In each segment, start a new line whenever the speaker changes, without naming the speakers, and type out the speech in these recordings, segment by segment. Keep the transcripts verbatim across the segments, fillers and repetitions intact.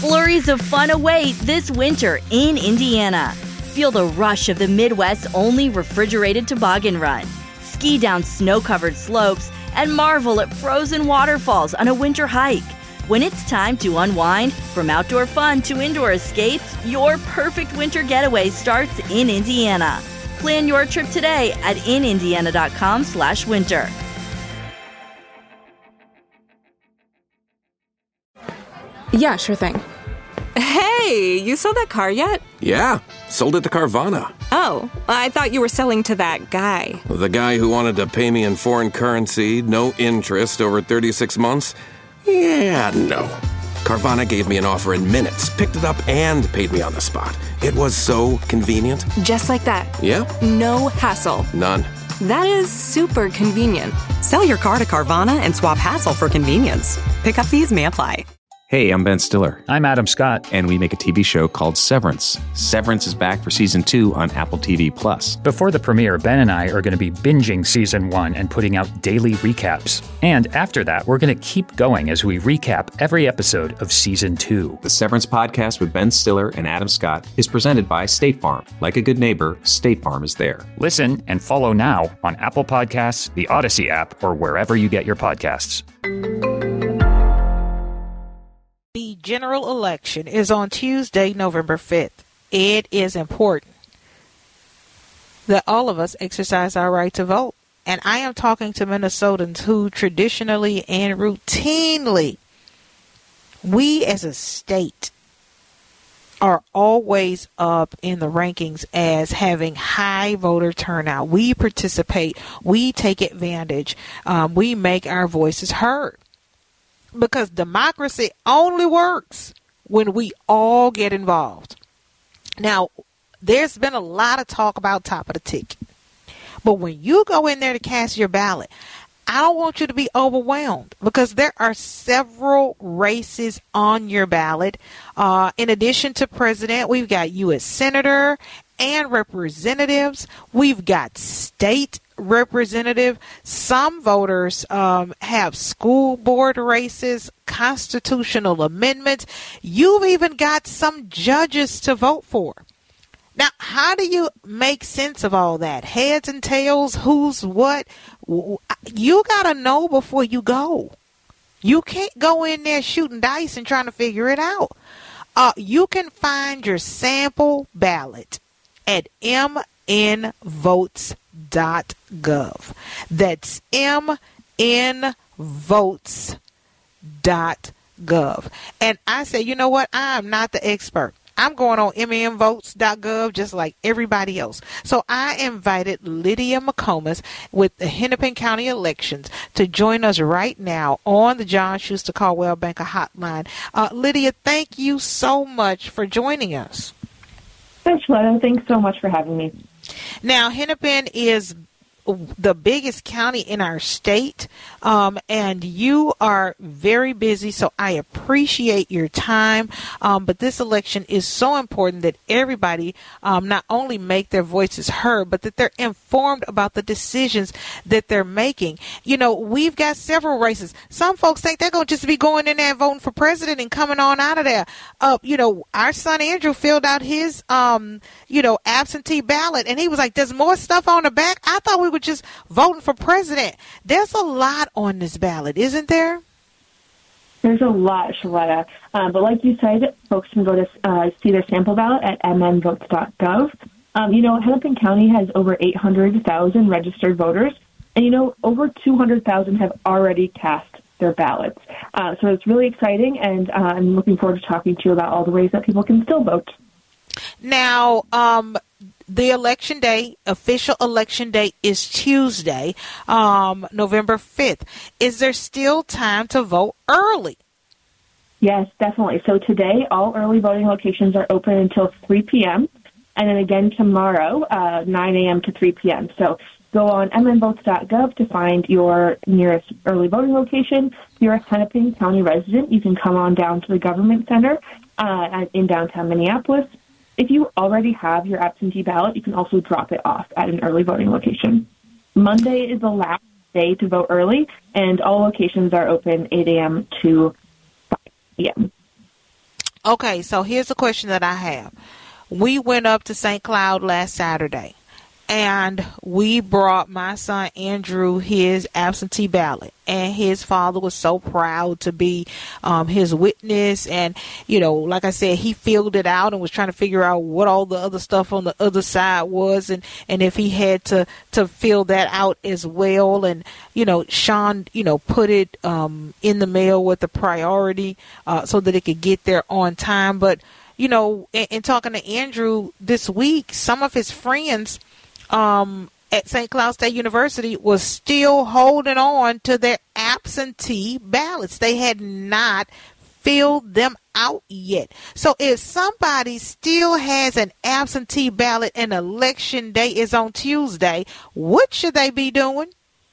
Flurries of fun await this winter in Indiana. Feel the rush of the Midwest's only refrigerated toboggan run. Ski down snow-covered slopes and marvel at frozen waterfalls on a winter hike. When it's time to unwind, from outdoor fun to indoor escapes, your perfect winter getaway starts in Indiana. Plan your trip today at in indiana dot com slash winter.
Yeah, sure thing. Hey, you sold that car yet?
Yeah, sold it to Carvana.
Oh, I thought you were selling to that guy.
The guy who wanted to pay me in foreign currency, no interest, over thirty-six months? Yeah, no. Carvana gave me an offer in minutes, picked it up, and paid me on the spot. It was so convenient.
Just like that.
Yeah?
No hassle.
None.
That is super convenient.
Sell your car to Carvana and swap hassle for convenience. Pickup fees may apply.
Hey, I'm Ben Stiller.
I'm Adam Scott.
And we make a T V show called Severance. Severance is back for season two on Apple T V Plus.
Before the premiere, Ben and I are going to be binging season one and putting out daily recaps. And after that, we're going to keep going as we recap every episode of season two.
The Severance podcast with Ben Stiller and Adam Scott is presented by State Farm. Like a good neighbor, State Farm is there.
Listen and follow now on Apple Podcasts, the Odyssey app, or wherever you get your podcasts.
The general election is on Tuesday, November fifth. It is important that all of us exercise our right to vote. And I am talking to Minnesotans who traditionally and routinely, we as a state, are always up in the rankings as having high voter turnout. We participate. We take advantage. Um, we make our voices heard. Because democracy only works when we all get involved. Now, there's been a lot of talk about top of the ticket. But when you go in there to cast your ballot, I don't want you to be overwhelmed because there are several races on your ballot. Uh, in addition to president, we've got U S senator and representatives. We've got state representative. Some voters um, have school board races, constitutional amendments. You've even got some judges to vote for. Now, how do you make sense of all that? Heads and tails, who's what? You got to know before you go. You can't go in there shooting dice and trying to figure it out. Uh, you can find your sample ballot at m n votes dot gov. That's m n votes dot gov. And I say, you know what? I'm not the expert. I'm going on m n votes dot gov just like everybody else. So I invited Lydia McComas with the Hennepin County elections to join us right now on the John Schuster Caldwell Banker hotline. Uh, Lydia, thank you so much for joining us.
Thanks, Letta. Thanks so much for having me.
Now, Hennepin is the biggest county in our state, um, and you are very busy, so I appreciate your time. Um, but this election is so important that everybody um, not only make their voices heard, but that they're informed about the decisions that they're making. You know, we've got several races. Some folks think they're going to just be going in there and voting for president and coming on out of there. Uh, you know, our son Andrew filled out his, um, you know, absentee ballot, and he was like, there's more stuff on the back. I thought we were just voting for president. There's a lot on this ballot, isn't there?
There's a lot, Shaletta. Um, but like you said, folks can go to uh, see their sample ballot at m n votes dot gov. Um, you know, Hennepin County has over eight hundred thousand registered voters, and, you know, over two hundred thousand have already cast their ballots. Uh, so it's really exciting, and uh, I'm looking forward to talking to you about all the ways that people can still vote.
Now, um, the election day, official election day is Tuesday, um, November fifth. Is there still time to vote early?
Yes, definitely. So today, all early voting locations are open until three p.m., and then again tomorrow, uh, nine a.m. to three p.m. So go on m n votes dot gov to find your nearest early voting location. If you're a Hennepin County resident, you can come on down to the Government Center uh, in downtown Minneapolis. If you already have your absentee ballot, you can also drop it off at an early voting location. Monday is the last day to vote early, and all locations are open eight a.m. to five p.m.
Okay, so here's the question that I have. We went up to Saint Cloud last Saturday, and we brought my son Andrew his absentee ballot, and his father was so proud to be um, his witness. And, you know, like I said, he filled it out and was trying to figure out what all the other stuff on the other side was, and, and if he had to, to fill that out as well. And, you know, Sean, you know, put it um, in the mail with the priority uh, so that it could get there on time. But, you know, in, in talking to Andrew this week, some of his friends um, at Saint Cloud State University was still holding on to their absentee ballots. They had not filled them out yet. So if somebody still has an absentee ballot and election day is on Tuesday, what should they be doing?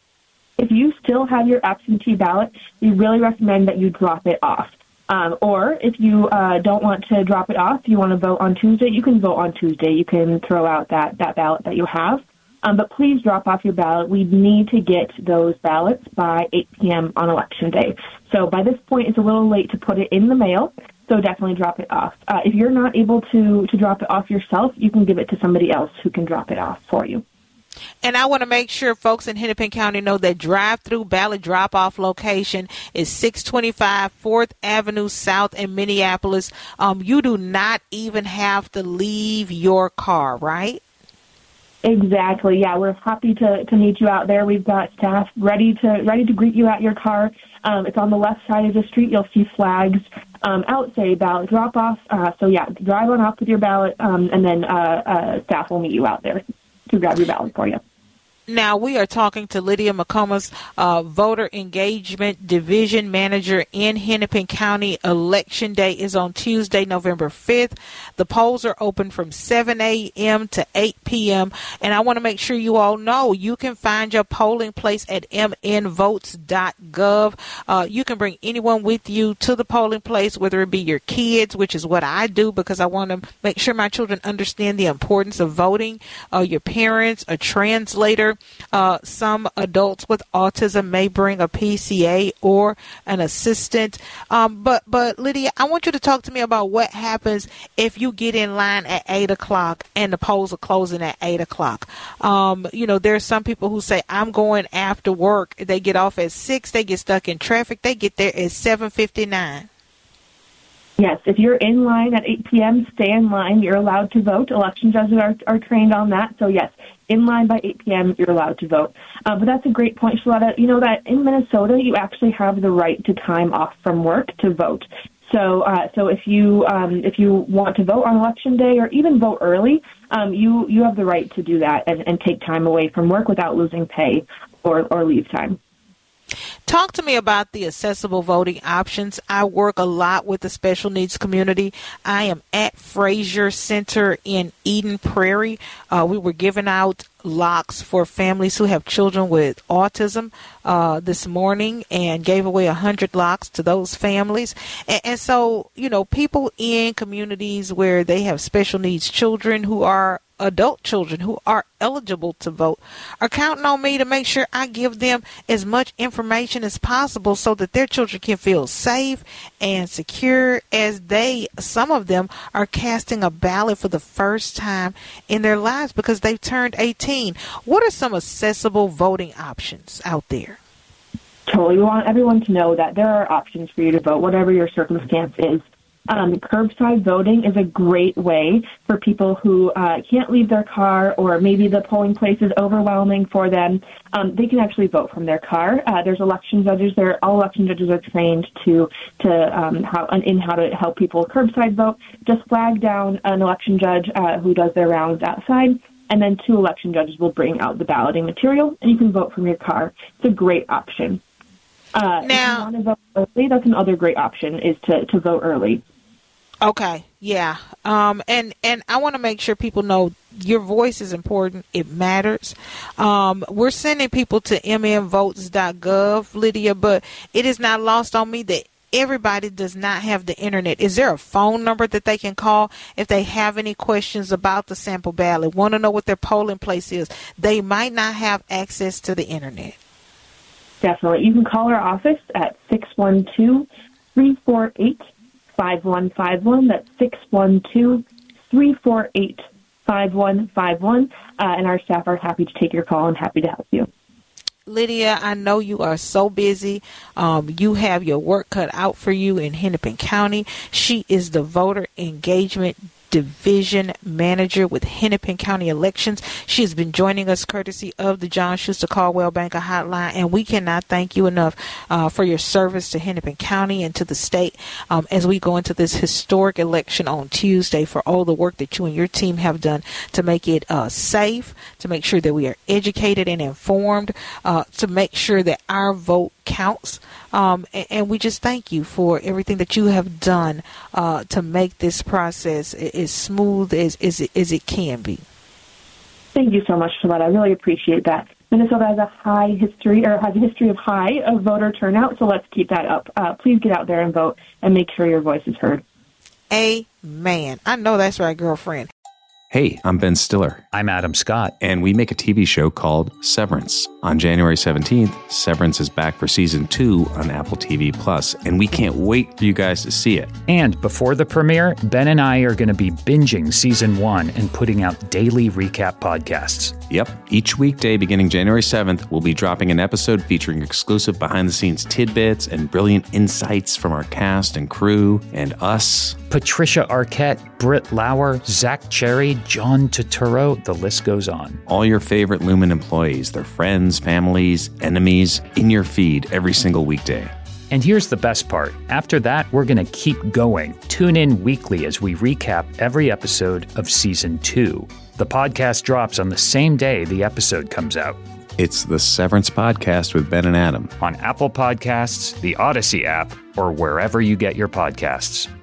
If you still have your absentee ballot, we really recommend that you drop it off. Um, or if you uh, don't want to drop it off, you want to vote on Tuesday, you can vote on Tuesday. You can throw out that, that ballot that you have. Um, but please drop off your ballot. We need to get those ballots by eight p.m. on Election Day. So by this point, it's a little late to put it in the mail, so definitely drop it off. Uh, if you're not able to, to drop it off yourself, you can give it to somebody else who can drop it off for you.
And I want to make sure folks in Hennepin County know that drive-through ballot drop-off location is six twenty-five fourth Avenue South in Minneapolis. Um, you do not even have to leave your car, right?
Exactly. Yeah, we're happy to, to meet you out there. We've got staff ready to ready to greet you at your car. Um, it's on the left side of the street. You'll see flags um, out say ballot drop-off. Uh, so, yeah, drive on off with your ballot, um, and then uh, uh, staff will meet you out there to grab your ballot for you.
Now, we are talking to Lydia McComas, uh, Voter Engagement Division Manager in Hennepin County. Election Day is on Tuesday, November fifth. The polls are open from seven a.m. to eight p.m. And I want to make sure you all know you can find your polling place at m n votes dot gov. Uh, you can bring anyone with you to the polling place, whether it be your kids, which is what I do because I want to make sure my children understand the importance of voting, uh, your parents, a translator. Uh, some adults with autism may bring a P C A or an assistant. Um, but, but Lydia, I want you to talk to me about what happens if you get in line at eight o'clock and the polls are closing at eight o'clock. Um, you know, there's some people who say, I'm going after work. They get off at six. They get stuck in traffic. They get there at seven fifty-nine.
Yes, if you're in line at eight p.m., stay in line. You're allowed to vote. Election judges are, are trained on that. So, yes, in line by eight p.m., you're allowed to vote. Uh, but that's a great point, Shaletta. You know that in Minnesota, you actually have the right to time off from work to vote. So, uh, so if you um, if you want to vote on Election Day or even vote early, um, you you have the right to do that and, and take time away from work without losing pay or, or leave time.
Talk to me about the accessible voting options. I work a lot with the special needs community. I am at Fraser Center in Eden Prairie. Uh, we were giving out locks for families who have children with autism uh, this morning and gave away one hundred locks to those families. And, and so, you know, people in communities where they have special needs children who are adult children who are eligible to vote are counting on me to make sure I give them as much information as possible so that their children can feel safe and secure as they, some of them, are casting a ballot for the first time in their lives because they've turned eighteen. What are some accessible voting options out there?
Totally. We want everyone to know that there are options for you to vote, whatever your circumstance is. Um, curbside voting is a great way for people who uh, can't leave their car or maybe the polling place is overwhelming for them. Um, they can actually vote from their car. Uh, there's election judges there. All election judges are trained to to um, how in how to help people curbside vote. Just flag down an election judge uh, who does their rounds outside, and then two election judges will bring out the balloting material, and you can vote from your car. It's a great option. Uh,
now,
if you want to vote early, that's another great option, is to, to vote early.
Okay, yeah. Um, and, and I want to make sure people know your voice is important. It matters. Um, we're sending people to m n votes dot gov, Lydia, but it is not lost on me that everybody does not have the internet. Is there a phone number that they can call if they have any questions about the sample ballot, want to know what their polling place is? They might not have access to the internet.
Definitely. You can call our office at six one two, three four eight, five one five one. That's six one two, three four eight, five one five one. Uh, and our staff are happy to take your call and happy to help you.
Lydia, I know you are so busy. Um, you have your work cut out for you in Hennepin County. She is the voter engagement division manager with Hennepin County Elections. She has been joining us courtesy of the John Schuster Caldwell Banker Hotline, and we cannot thank you enough uh, for your service to Hennepin County and to the state um, as we go into this historic election on Tuesday, for all the work that you and your team have done to make it uh, safe, to make sure that we are educated and informed, uh, to make sure that our vote counts. Um, and, and we just thank you for everything that you have done uh, to make this process as smooth as, as, it, as it can be.
Thank you so much for that. I really appreciate that. Minnesota has a high history, or has a history of high of voter turnout, so let's keep that up. Uh, please get out there and vote and make sure your voice is heard.
Amen. I know that's right, girlfriend.
Hey, I'm Ben Stiller.
I'm Adam Scott.
And we make a T V show called Severance. On January seventeenth, Severance is back for season two on Apple T V Plus, and we can't wait for you guys to see it.
And before the premiere, Ben and I are going to be binging season one and putting out daily recap podcasts.
Yep. Each weekday beginning January seventh, we'll be dropping an episode featuring exclusive behind-the-scenes tidbits and brilliant insights from our cast and crew and us.
Patricia Arquette, Britt Lauer, Zach Cherry, John Turturro, the list goes on.
All your favorite Lumen employees, their friends, families, enemies, in your feed every single weekday.
And here's the best part. After that, we're going to keep going. Tune in weekly as we recap every episode of season two. The podcast drops on the same day the episode comes out.
It's the Severance Podcast with Ben and Adam.
On Apple Podcasts, the Odyssey app, or wherever you get your podcasts.